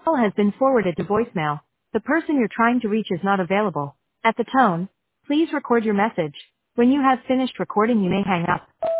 call has been forwarded to voicemail. The person you're trying to reach is not available. At the tone, please record your message. When you have finished recording, you may hang up.